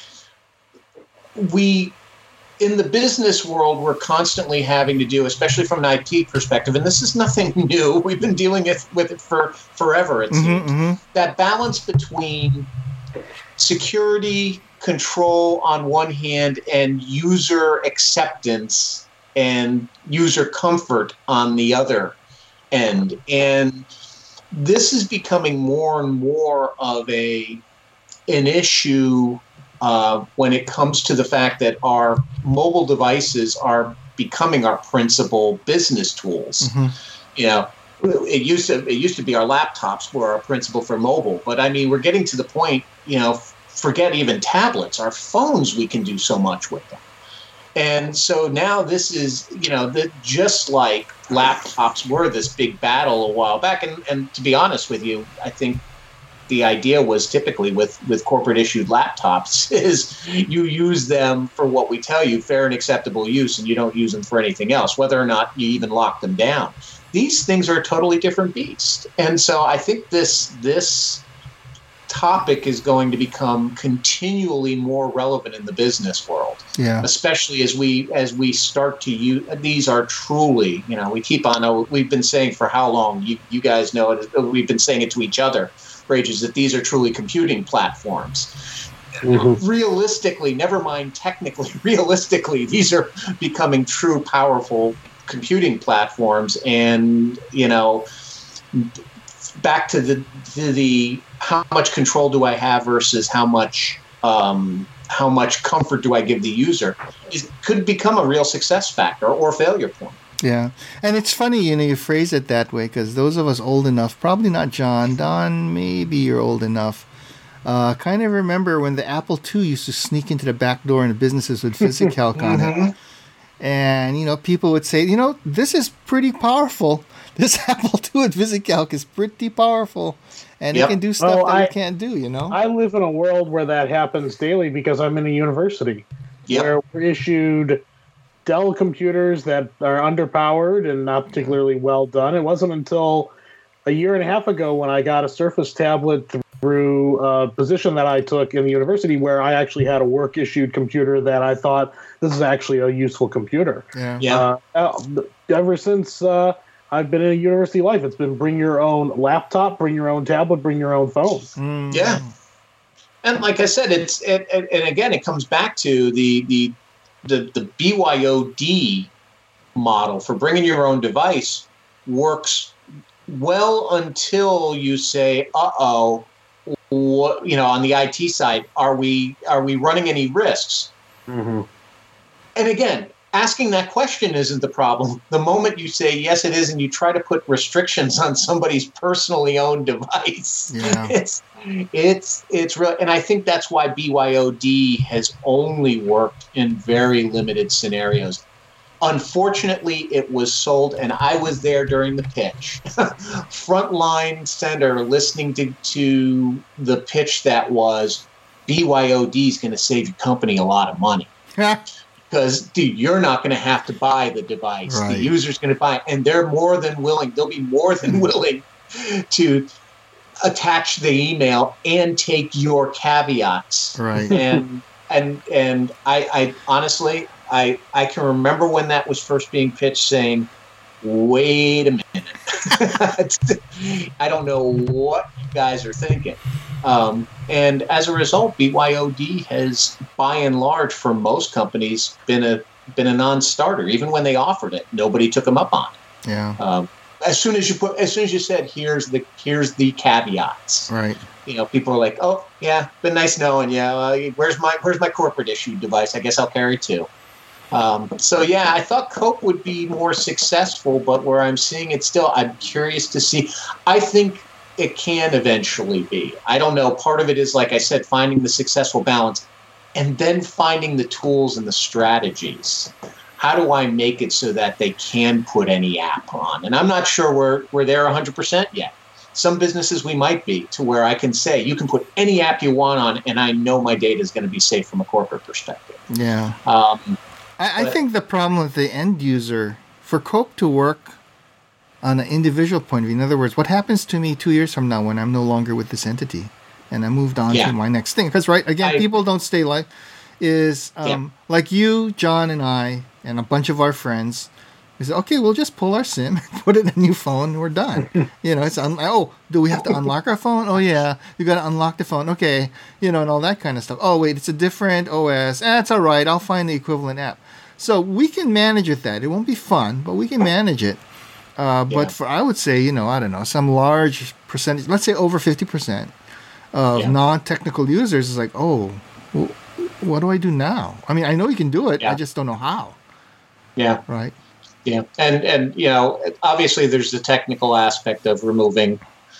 we in the business world we're constantly having to do, especially from an I T perspective, and this is nothing new. We've been dealing with, with it for forever. It mm-hmm, seems mm-hmm. that balance between security control on one hand and user acceptance and user comfort on the other end. And this is becoming more and more of a an issue uh, when it comes to the fact that our mobile devices are becoming our principal business tools. Mm-hmm. You know, It used to it used to be our laptops were our principal for mobile, but I mean we're getting to the point, you know, forget even tablets, our phones, we can do so much with them. And so now this is, you know, that just like laptops were this big battle a while back, and, and to be honest with you, I think the idea was typically with, with corporate issued laptops is you use them for what we tell you, fair and acceptable use, and you don't use them for anything else, whether or not you even lock them down. These things are a totally different beast. And so I think this this topic is going to become continually more relevant in the business world. Yeah. Especially as we as we start to use these are truly, you know, we keep on oh, we've been saying for how long, you you guys know it, we've been saying it to each other for ages, that these are truly computing platforms. Mm-hmm. Realistically, never mind technically, realistically, these are becoming true powerful computing platforms. And, you know, back to the to the how much control do I have versus how much um, how much comfort do I give the user, it could become a real success factor or failure point. Yeah, and it's funny, you know, you phrase it that way because those of us old enough, probably not John, Don, maybe you're old enough, uh, kind of remember when the Apple two used to sneak into the back door in businesses with VisiCalc on mm-hmm. it. And, you know, people would say, you know, this is pretty powerful. This Apple two with VisiCalc is pretty powerful. And yep. it can do stuff oh, that I, we can't do, you know? I live in a world where that happens daily because I'm in a university yep. where we're issued Dell computers that are underpowered and not particularly well done. It wasn't until a year and a half ago when I got a Surface tablet through a position that I took in the university where I actually had a work-issued computer that I thought, this is actually a useful computer. Yeah. yeah. Uh, ever since uh, I've been in a university life, it's been bring your own laptop, bring your own tablet, bring your own phone. Mm. Yeah. And like I said, it's it, it, and again, it comes back to the the the the B Y O D model for bringing your own device works well until you say, "Uh-oh, what, you know, on the I T side, are we are we running any risks?" Mm-hmm. And again, asking that question isn't the problem. The moment you say yes, it is, and you try to put restrictions on somebody's personally owned device, yeah. it's it's it's real. And I think that's why B Y O D has only worked in very limited scenarios. Unfortunately, it was sold, and I was there during the pitch. Frontline center listening to, to the pitch that was B Y O D is going to save your company a lot of money. Because, dude, you're not going to have to buy the device. Right. The user's going to buy it, and they're more than willing. They'll be more than willing to attach the email and take your caveats. Right. And and and I, I honestly, I I can remember when that was first being pitched, saying, "Wait a minute, I don't know what you guys are thinking." Um, and as a result, B Y O D has, by and large, for most companies, been a been a non-starter. Even when they offered it, nobody took them up on it. Yeah. Um, as soon as you put, as soon as you said, "Here's the here's the caveats," Right. you know, people are like, "Oh, yeah, been nice knowing you. Uh, where's my where's my corporate issued device? I guess I'll carry two." Um, so yeah, I thought Cope would be more successful, but where I'm seeing it still, I'm curious to see. I think it can eventually be. I don't know. Part of it is, like I said, finding the successful balance, and then finding the tools and the strategies. How do I make it so that they can put any app on? And I'm not sure we're we're there one hundred percent yet. Some businesses we might be, to where I can say you can put any app you want on, and I know my data is going to be safe from a corporate perspective. Yeah. Um, I, I but- think the problem with the end user, for Cope to work on an individual point of view, in other words, what happens to me two years from now when I'm no longer with this entity and I moved on Yeah. to my next thing? Because, right, again, I- people don't stay like, is um, Yeah. like you, John, and I, and a bunch of our friends, we say, okay, we'll just pull our SIM, put it in a new phone, and we're done. You know, it's, un- oh, do we have to unlock our phone? Oh, yeah, you got to unlock the phone. Okay, you know, and all that kind of stuff. Oh, wait, it's a different O S. Eh, it's all right. I'll find the equivalent app. So we can manage with that. It won't be fun, but we can manage it. Uh, Yeah. But for, I would say, you know, I don't know, some large percentage, let's say over fifty percent of Yeah. non-technical users is like, oh, well, what do I do now? I mean, I know you can do it. Yeah. I just don't know how, yeah. right? Yeah, and and you know, obviously there's the technical aspect of removing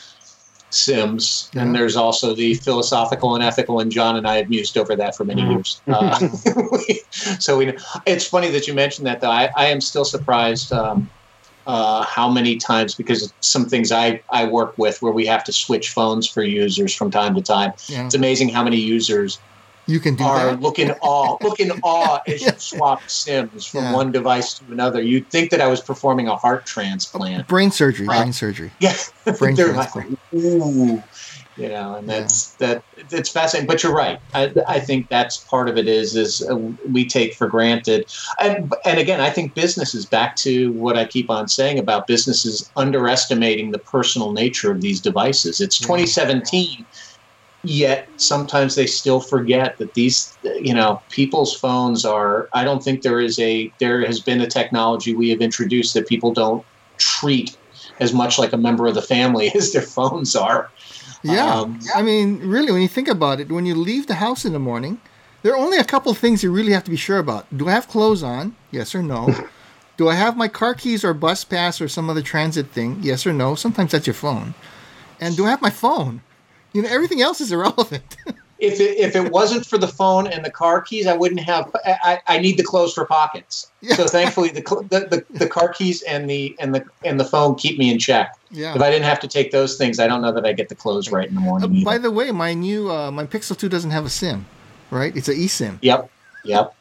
SIMs, Yeah. and there's also the philosophical and ethical. And John and I have mused over that for many years. Uh, we- so we, it's funny that you mentioned that, though. I, I am still surprised um, uh, how many times, because some things I I work with where we have to switch phones for users from time to time. Yeah. It's amazing how many users You can do are that. look in awe, look in awe as Yeah. you swap SIMs from Yeah. one device to another. You'd think that I was performing a heart transplant. Brain surgery, Right. brain surgery. Yeah, Brain they're like, transplant. ooh, you know, and that's that. It's fascinating. But you're right. I, I think that's part of it. Is is uh, we take for granted, and and again, I think businesses, back to what I keep on saying about businesses underestimating the personal nature of these devices. It's Yeah. twenty seventeen. Yet sometimes they still forget that these, you know, people's phones are. I don't think there is a there has been a technology we have introduced that people don't treat as much like a member of the family as their phones are. Yeah. Um, I mean, really, when you think about it, when you leave the house in the morning, there are only a couple of things you really have to be sure about. Do I have clothes on? Yes or no. Do I have my car keys or bus pass or some other transit thing? Yes or no. Sometimes that's your phone. And do I have my phone? You know, everything else is irrelevant. If it, if it wasn't for the phone and the car keys, I wouldn't have. I, I need the clothes for pockets. Yeah. So thankfully, the, cl- the the the car keys and the and the and the phone keep me in check. Yeah. If I didn't have to take those things, I don't know that I get the clothes right in the Uh, morning. either. by the way, my new uh, my Pixel two doesn't have a SIM, right? It's an eSIM. Yep. Yep.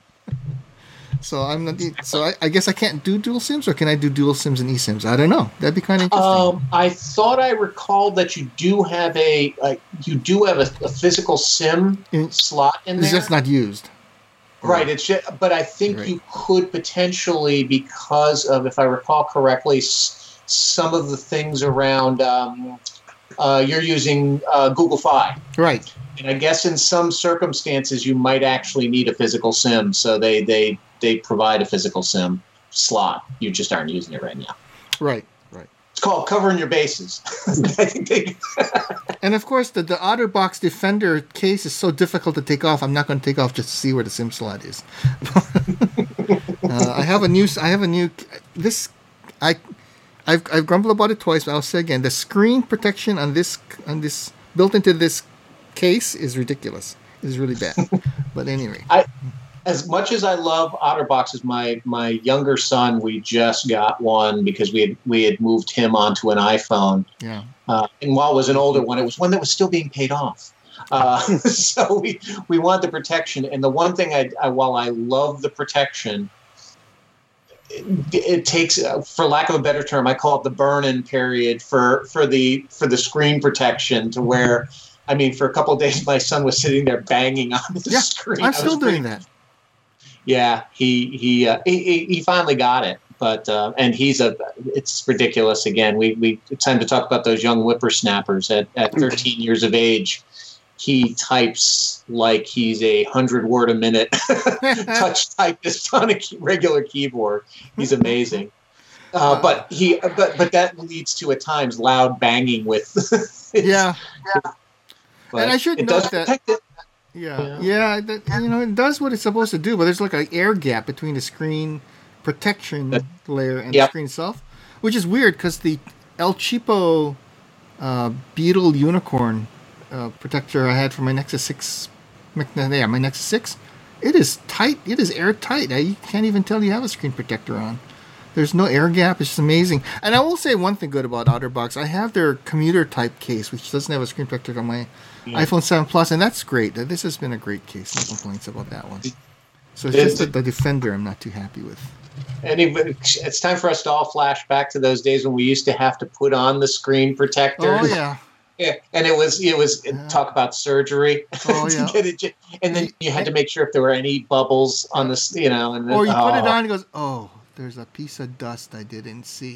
So I'm not. So I, I guess I can't do dual SIMs, or can I do dual SIMs and eSIMs? I don't know. That'd be kind of interesting. Um, I thought I recalled that you do have a uh, you do have a, a physical SIM In- slot in it's there. just not used. Right. It's just, but I think Right. you could potentially, because of, if I recall correctly, s- some of the things around um, uh, you're using uh, Google Fi. Right. And I guess in some circumstances you might actually need a physical SIM, so they they they provide a physical SIM slot. You just aren't using it right now. Right. Right. It's called covering your bases. I think they. And of course, the the OtterBox Defender case is so difficult to take off. I'm not going to take off just to see where the SIM slot is. uh, I have a new. I have a new. This, I, I've I've grumbled about it twice, but I'll say again: the screen protection on this on this built into this case is ridiculous. It is really bad. But anyway, I, as much as I love OtterBoxes, my my younger son, we just got one because we had we had moved him onto an iPhone. Yeah. Uh, and while it was an older one, it was one that was still being paid off. Uh, so we we want the protection. And the one thing I, I while I love the protection, it, it takes, uh, for lack of a better term, I call it the burn-in period for for the for the screen protection to where. I mean, for a couple of days, my son was sitting there banging on the yeah, screen. I'm still doing that. Yeah, he he, uh, he he finally got it, but uh, and he's a. It's ridiculous. Again, we we it's time to talk about those young whippersnappers at at thirteen years of age. He types like he's a hundred word a minute touch typist on a key, regular keyboard. He's amazing. Uh, but he but but that leads to at times loud banging with. yeah. yeah. But and I should it note does that. protect it. Yeah, yeah, that, you know, it does what it's supposed to do, but there's like an air gap between the screen protection that, layer and yep. the screen itself, which is weird because the El Cheapo uh, Beetle Unicorn uh, protector I had for my Nexus six, yeah, my Nexus six, it is tight. It is airtight. I, you can't even tell you have a screen protector on. There's no air gap. It's just amazing. And I will say one thing good about OtterBox. I have their commuter type case, which doesn't have a screen protector on my yeah. iPhone seven Plus, and that's great. This has been a great case. No complaints about that one. So it's just the, the Defender I'm not too happy with. Anyway, it's time for us to all flash back to those days when we used to have to put on the screen protector. Oh, yeah. Yeah, and it was it was yeah. talk about surgery. Oh, yeah. to get it, and then you had to make sure if there were any bubbles on this, you know. And then, or you oh. put it on and it goes, oh, there's a piece of dust I didn't see.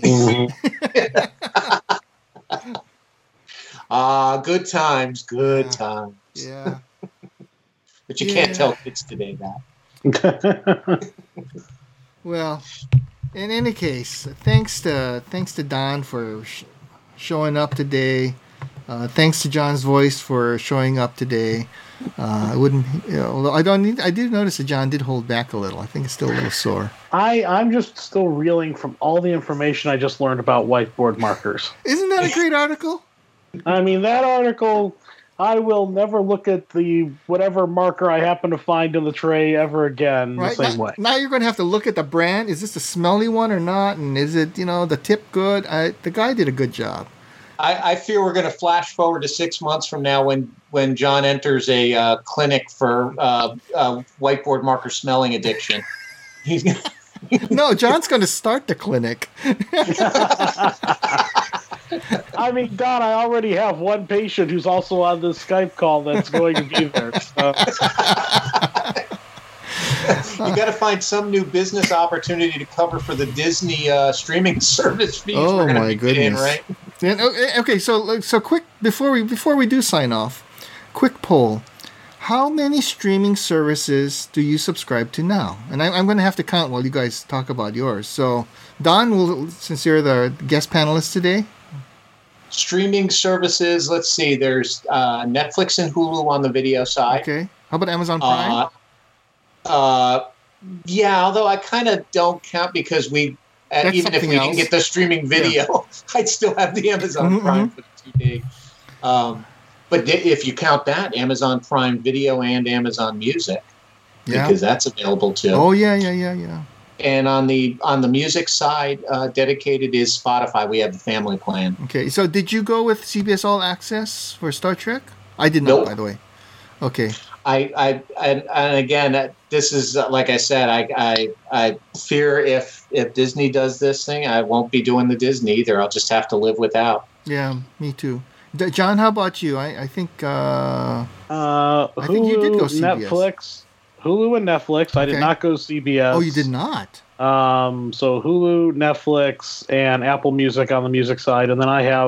Ah, good times, good yeah. times. Yeah. But you yeah. can't tell kids today that. Well, in any case, thanks to thanks to Don for sh- showing up today. Uh, thanks to John's voice for showing up today. Uh, I wouldn't, you know, although I don't need, I did notice that John did hold back a little. I think it's still a little sore. I, I'm just still reeling from all the information I just learned about whiteboard markers. Isn't that a great article? I mean, that article, I will never look at the whatever marker I happen to find in the tray ever again right? the same now, way. Now you're going to have to look at the brand. Is this a smelly one or not? And is it, you know, the tip good? I, the guy did a good job. I, I fear we're going to flash forward to six months from now when, when John enters a uh, clinic for uh, uh, whiteboard marker smelling addiction. He's gonna no, John's going to start the clinic. I mean, Don, I already have one patient who's also on this Skype call that's going to be there. So. You got to find some new business opportunity to cover for the Disney uh, streaming service fees. Oh we're my be goodness! In, right? And, okay, so so quick before we before we do sign off, quick poll: how many streaming services do you subscribe to now? And I, I'm going to have to count while you guys talk about yours. So Don, will since you're the guest panelist today. Streaming services. Let's see. There's uh, Netflix and Hulu on the video side. Okay. How about Amazon Prime? Uh, uh, yeah, although I kind of don't count because we, uh, even if we else. didn't get the streaming video, yeah. I'd still have the Amazon mm-hmm. Prime for the two day. Um, but if you count that, Amazon Prime Video and Amazon Music, yeah. because that's available too. Oh yeah, yeah, yeah, yeah. And on the on the music side, uh, dedicated is Spotify. We have the family plan. Okay, so did you go with C B S All Access for Star Trek? I did not, nope. by the way. Okay. I, I and, and again, this is uh, like I said. I, I I fear if if Disney does this thing, I won't be doing the Disney either. I'll just have to live without. Yeah, me too. D- John, how about you? I I think uh, uh, I think you did go C B S. Netflix, Hulu and Netflix. I okay. did not go C B S. Oh, you did not. Um, so Hulu, Netflix, and Apple Music on the music side, and then I have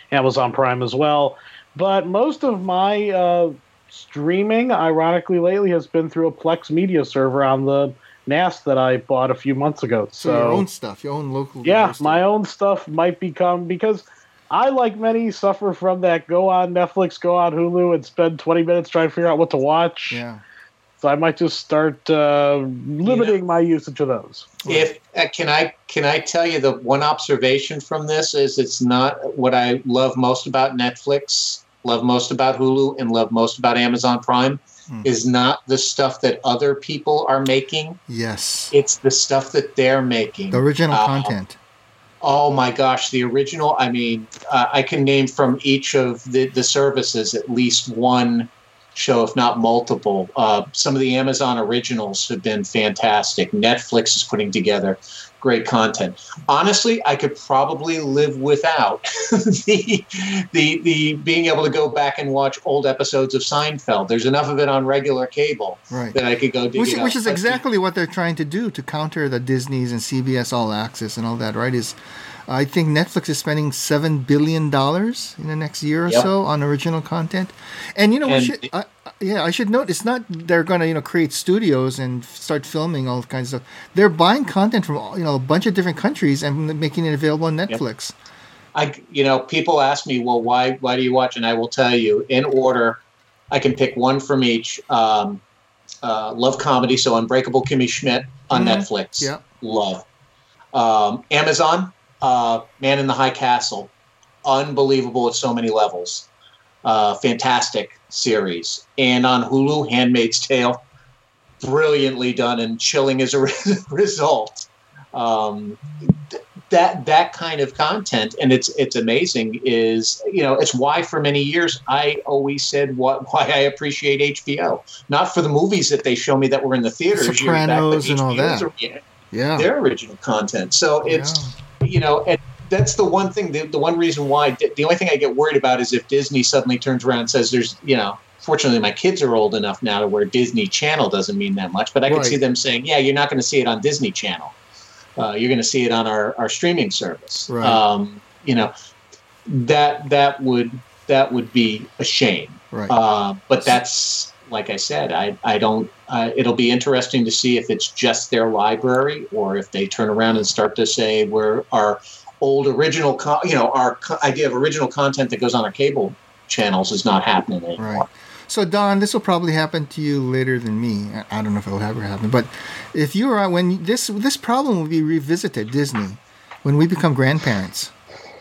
Amazon Prime as well. But most of my uh, streaming, ironically, lately has been through a Plex Media server on the N A S that I bought a few months ago. So, so your own stuff, your own local. Yeah, hosted. my own stuff might become, because I, like many, suffer from that go on Netflix, go on Hulu, and spend twenty minutes trying to figure out what to watch. Yeah. So I might just start uh, limiting you know, my usage of those. If uh, can I can I tell you the one observation from this is it's not what I love most about Netflix, love most about Hulu, and love most about Amazon Prime hmm. is not the stuff that other people are making. Yes. It's the stuff that they're making. The original uh, content. Oh my gosh, the original. I mean, uh, I can name from each of the, the services at least one show, if not multiple. Uh, some of the Amazon originals have been fantastic. Netflix is putting together great content. Honestly, I could probably live without the, the the being able to go back and watch old episodes of Seinfeld. There's enough of it on regular cable right. that I could go dig which, it up. Which is exactly what they're trying to do to counter the Disney's and C B S All Access and all that, right? Is I think Netflix is spending seven billion dollars in the next year or yep. so on original content. And, you know, and, we should, I, yeah, I should note, it's not they're going to, you know, create studios and start filming all kinds of stuff. They're buying content from, you know, a bunch of different countries and making it available on Netflix. Yep. I, you know, people ask me, well, why, why do you watch? And I will tell you, in order, I can pick one from each. Um, uh, love comedy, so Unbreakable Kimmy Schmidt on mm-hmm. Netflix. Yeah. Love. Um, Amazon. Uh, Man in the High Castle, unbelievable at so many levels. Uh, fantastic series. And on Hulu, Handmaid's Tale, brilliantly done and chilling as a result. Um, th- that that kind of content, and it's it's amazing. Is you know it's why for many years I always said what why I appreciate H B O, not for the movies that they show me that were in the theaters, Sopranos and all that. Are, yeah, yeah, their original content. So it's. Yeah. You know, and that's the one thing, the, the one reason why, the only thing I get worried about is if Disney suddenly turns around and says there's, you know, fortunately my kids are old enough now to where Disney Channel doesn't mean that much, but I right. could see them saying, yeah, you're not going to see it on Disney Channel. Uh, you're going to see it on our, our streaming service. Right. Um, you know, that that would that would be a shame. Right. Uh, but that's, like I said, I, I don't, uh, it'll be interesting to see if it's just their library or if they turn around and start to say we're our old original, co- you know, our co- idea of original content that goes on our cable channels is not happening anymore. Right. So, Don, this will probably happen to you later than me. I don't know if it will ever happen, but if you are, when this, this problem will be revisited, Disney, when we become grandparents.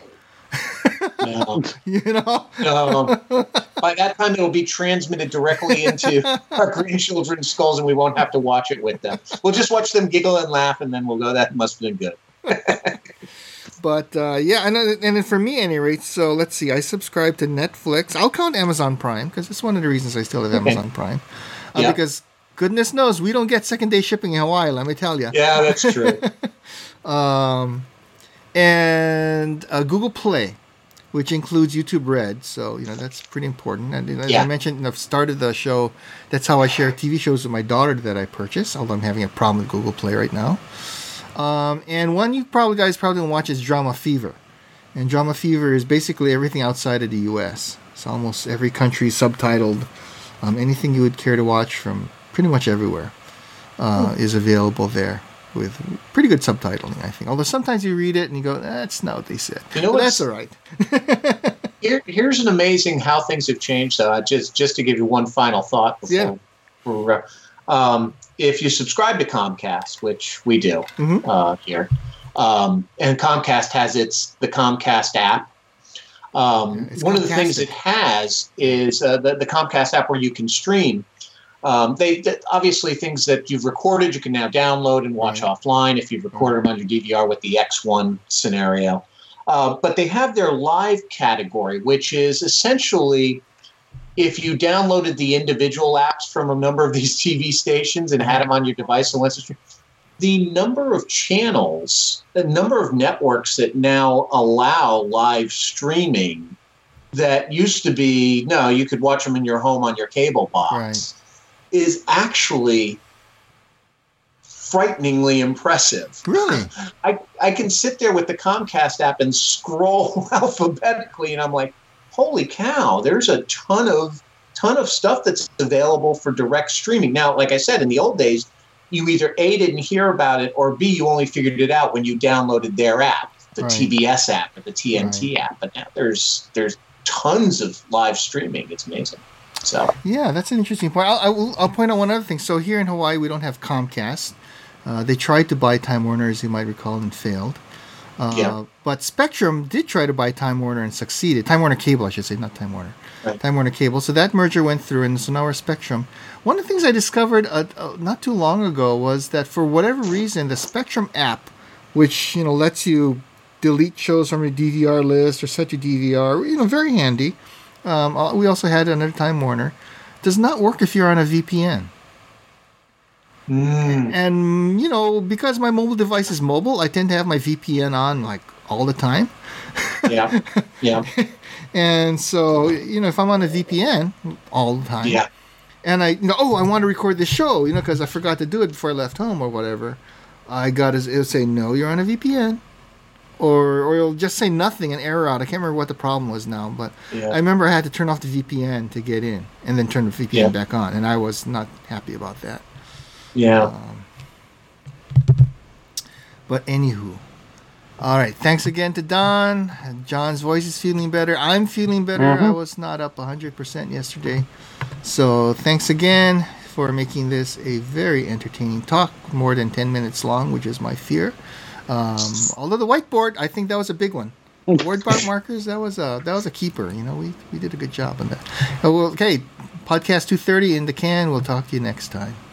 No. You know? No. By that time, it will be transmitted directly into our grandchildren's skulls, and we won't have to watch it with them. We'll just watch them giggle and laugh, and then we'll go, that must have been good. But, uh, yeah, and, and for me, at any rate, so let's see. I subscribe to Netflix. I'll count Amazon Prime, because it's one of the reasons I still have okay. Amazon Prime. Uh, yep. Because, goodness knows, we don't get second-day shipping in Hawaii, let me tell you. Yeah, that's true. um, and uh, Google Play, which includes YouTube Red. So, you know, that's pretty important. And as yeah. I mentioned at the start of the show, that's how I share T V shows with my daughter that I purchase, although I'm having a problem with Google Play right now. Um, and one you probably guys probably don't watch is Drama Fever. And Drama Fever is basically everything outside of the U S. It's almost every country subtitled. Um, anything you would care to watch from pretty much everywhere uh, is available there. With pretty good subtitling, I think. Although sometimes you read it and you go, that's not what they said. You know but that's all right. Here, here's an amazing how things have changed, though. Just just to give you one final thought before. Yeah. before um, if you subscribe to Comcast, which we do mm-hmm. uh, here, um, and Comcast has its the Comcast app. Um, yeah, one of the things it has is uh, the, the Comcast app where you can stream. Um, they, they obviously things that you've recorded you can now download and watch right. offline if you've recorded them on your D V R with the X one scenario. Uh, but they have their live category, which is essentially if you downloaded the individual apps from a number of these T V stations and had them on your device and went to stream, the number of channels, the number of networks that now allow live streaming that used to be, no, you could watch them in your home on your cable box. Right. Is actually frighteningly impressive. Really? I I can sit there with the Comcast app and scroll alphabetically, and I'm like, holy cow, there's a ton of ton of stuff that's available for direct streaming. Now, like I said, in the old days, you either A, didn't hear about it, or B, you only figured it out when you downloaded their app, the Right. T B S app or the T N T Right. app. But now there's there's tons of live streaming. It's amazing. So Yeah, that's an interesting point. I'll, I will, I'll point out one other thing. So here in Hawaii, we don't have Comcast. Uh, they tried to buy Time Warner, as you might recall, and failed. Uh, Yeah. But Spectrum did try to buy Time Warner and succeeded. Time Warner Cable, I should say, not Time Warner. Right. Time Warner Cable. So that merger went through, and so now we're Spectrum. One of the things I discovered uh, uh, not too long ago was that for whatever reason, the Spectrum app, which you know lets you delete shows from your D V R list or set your D V R, you know, very handy. Um, uh, we also had another Time Warner. Does not work if you're on a V P N. mm, And, you know, because my mobile device is mobile, I tend to have my V P N on, like, all the time. yeah, yeah, And so, you know, if I'm on a V P N all the time, yeah. and I, you know, oh, I want to record this show, you know, because I forgot to do it before I left home or whatever, I got to, it'll say, no, you're on a V P N. Or, or it'll just say nothing, an error out. I can't remember what the problem was now, but Yeah. I remember I had to turn off the V P N to get in, and then turn the V P N Yeah. back on, and I was not happy about that. Yeah. Um, but anywho, all right. Thanks again to Don. John's voice is feeling better. I'm feeling better. Mhm. I was not up one hundred percent yesterday, so thanks again for making this a very entertaining talk, more than ten minutes long, which is my fear. Um, although the whiteboard, I think that was a big one. Word bar markers, that was a that was a keeper. You know, we we did a good job on that. Oh, well, okay, podcast two thirty in the can. We'll talk to you next time.